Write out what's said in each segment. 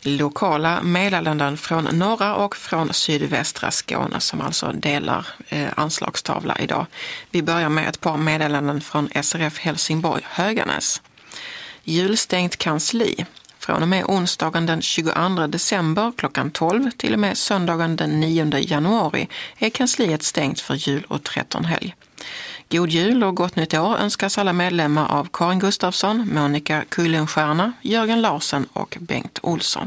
lokala meddelanden från norra och från sydvästra Skåne som alltså delar anslagstavla idag. Vi börjar med ett par meddelanden från SRF Helsingborg Höganäs. Julstängt kansli. Från och med onsdagen den 22 december klockan 12 till och med söndagen den 9 januari är kansliet stängt för jul- och trettonhelg. God jul och gott nytt år önskas alla medlemmar av Karin Gustafsson, Monica Kullenstierna, Jörgen Larsen och Bengt Olsson.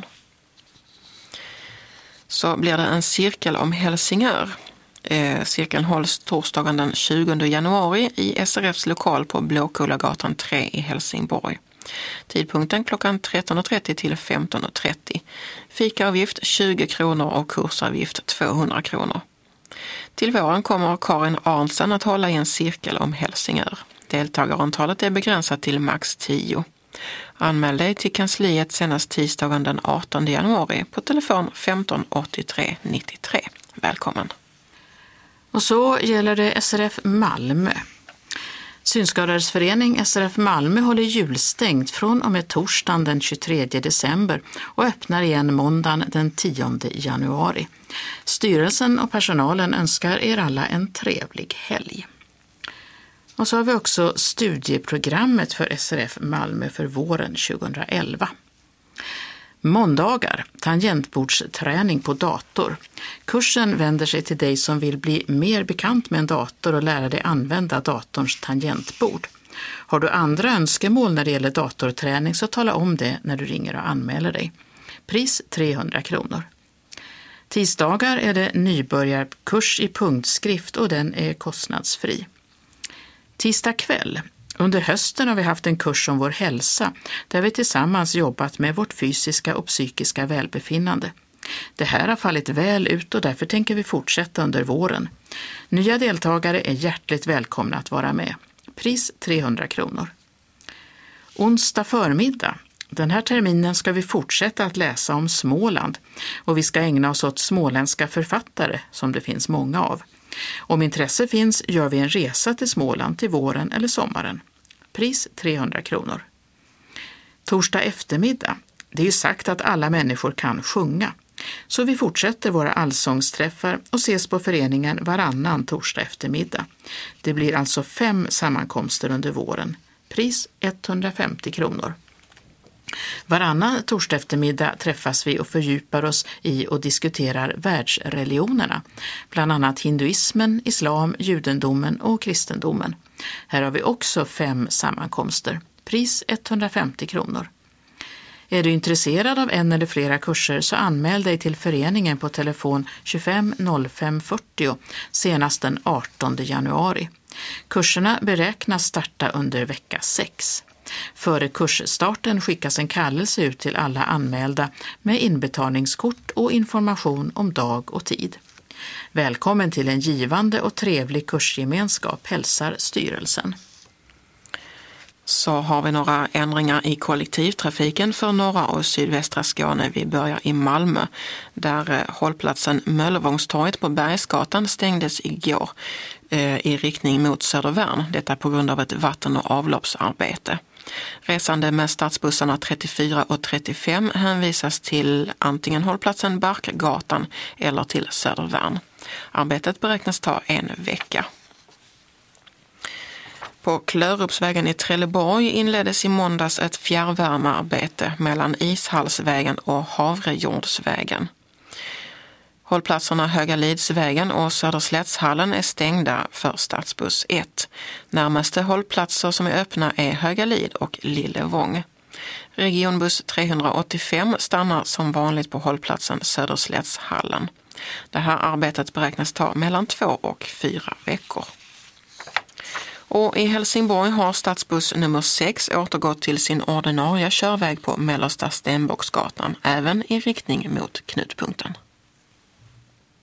Så blir det en cirkel om Helsingör. Cirkeln hålls torsdagen den 20 januari i SRFs lokal på Blåkullagatan 3 i Helsingborg. Tidpunkten klockan 13.30 till 15.30. Fikaavgift 20 kronor och kursavgift 200 kronor. Till våren kommer Karin Arnsen att hålla i en cirkel om Helsingör. Deltagarantalet är begränsat till max 10. Anmäl dig till kansliet senast tisdagen den 18 januari på telefon 15 83 93. Välkommen! Och så gäller det SRF Malmö. Synskadades förening SRF Malmö håller julstängt från och med torsdagen den 23 december och öppnar igen måndagen den 10 januari. Styrelsen och personalen önskar er alla en trevlig helg. Och så har vi också studieprogrammet för SRF Malmö för våren 2011. Måndagar, tangentbordsträning på dator. Kursen vänder sig till dig som vill bli mer bekant med en dator och lära dig använda datorns tangentbord. Har du andra önskemål när det gäller datorträning så tala om det när du ringer och anmäler dig. Pris 300 kronor. Tisdagar är det nybörjarkurs i punktskrift och den är kostnadsfri. Tisdag kväll. Under hösten har vi haft en kurs om vår hälsa där vi tillsammans jobbat med vårt fysiska och psykiska välbefinnande. Det här har fallit väl ut och därför tänker vi fortsätta under våren. Nya deltagare är hjärtligt välkomna att vara med. Pris 300 kronor. Onsdag förmiddag. Den här terminen ska vi fortsätta att läsa om Småland och vi ska ägna oss åt småländska författare som det finns många av. Om intresse finns gör vi en resa till Småland till våren eller sommaren. Pris 300 kronor. Torsdag eftermiddag. Det är ju sagt att alla människor kan sjunga. Så vi fortsätter våra allsångsträffar och ses på föreningen varannan torsdag eftermiddag. Det blir alltså 5 sammankomster under våren. Pris 150 kronor. Varannan torsdag eftermiddag träffas vi och fördjupar oss i och diskuterar världsreligionerna, bland annat hinduismen, islam, judendomen och kristendomen. Här har vi också 5 sammankomster. Pris 150 kronor. Är du intresserad av en eller flera kurser så anmäl dig till föreningen på telefon 25 05 40 senast den 18 januari. Kurserna beräknas starta under vecka 6. Före kursstarten skickas en kallelse ut till alla anmälda med inbetalningskort och information om dag och tid. Välkommen till en givande och trevlig kursgemenskap, hälsar styrelsen. Så har vi några ändringar i kollektivtrafiken för norra och sydvästra Skåne. Vi börjar i Malmö där hållplatsen Möllevångstorget på Bergsgatan stängdes igår i riktning mot Södervärn. Detta på grund av ett vatten- och avloppsarbete. Resande med stadsbussarna 34 och 35 hänvisas till antingen hållplatsen Barkgatan eller till Södervärn. Arbetet beräknas ta en vecka. På Klörupsvägen i Trelleborg inleddes i måndags ett fjärrvärmearbete mellan Ishallsvägen och Havrejordsvägen. Hållplatserna Högalidsvägen och Söderslättshallen är stängda för stadsbuss 1. Närmaste hållplatser som är öppna är Högalid och Lillevång. Regionbuss 385 stannar som vanligt på hållplatsen Söderslättshallen. Det här arbetet beräknas ta mellan 2 och 4 veckor. Och i Helsingborg har stadsbuss nummer 6 återgått till sin ordinarie körväg på Mellersta Stenbocksgatan, även i riktning mot knutpunkten.